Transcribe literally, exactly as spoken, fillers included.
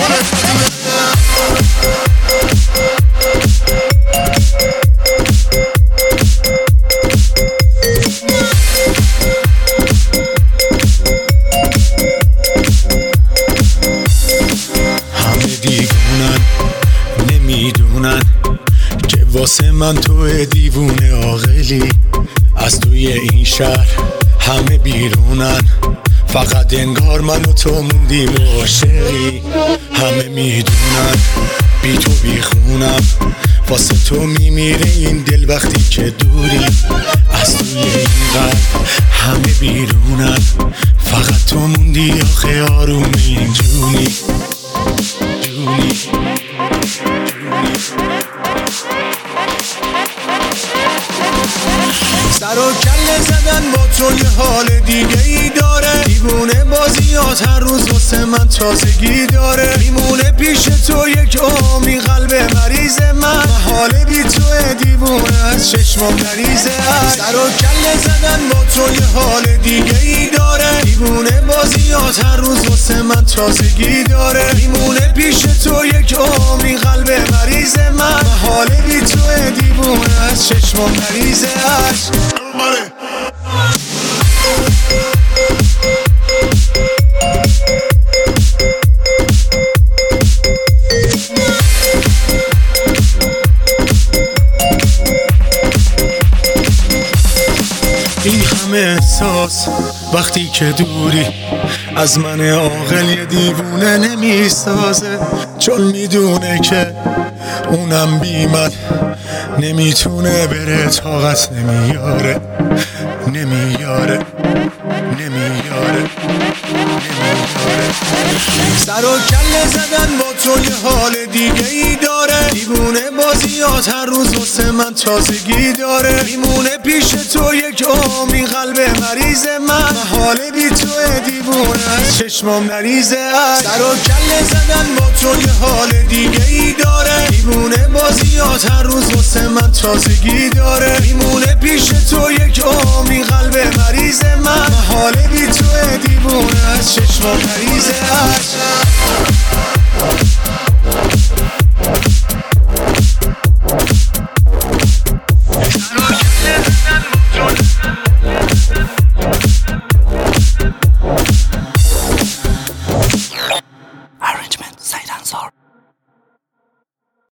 نمیدونن که واسه من تو دیوونه عاقلی. از توی این شهر همه بیرونن، فقط انگار من و تو موندیم عاشقی. همه میدونن بی تو بیخونم، واسه تو میمیره این دل وقتی که دوری. از توی این قلب همه بیرونن، فقط تو موندی آخه آروم این جونی جونی. سر و کله زدن با تو یه حال دیگه ای داره، دیوونه بازیات هر روز واسه من تازگی داره. میمونه پیش تو یک عمری قلب مریض من، حال بی تو دیوونه از چشمام نریزه. سر و کله زدن با تو یه حال دیگه ای داره، دیوونه بازیات هر روز واسه من تازگی داره. میمونه پیش تو یک عمری قلب مریض من، حال بی تو دیوونه از چشمام نریزه. این همه احساس وقتی که دوری، از من عاقل یه دیوونه نمیسازه. چون میدونه که اونم بی من نمیتونه بره، طاقت نمیاره نمیاره نمیاره نمیاره. سر و کله زدن با تو یه حال دیگه ای داره، دیوونه بازیات هر روز واسه من تازگی داره. میمونه پیش تو یک عمری قلب مریض من، حال بی تو دیوونه از چشمام نریزه. سر و کله زدن با تو یه حال دیگه ای داره، دیوونه بازیات هر روز واسه من تازگی داره. میمونه پیش تو یک عمری قلب مریض من، حال بی تو دیوونه از چشمام نریزه.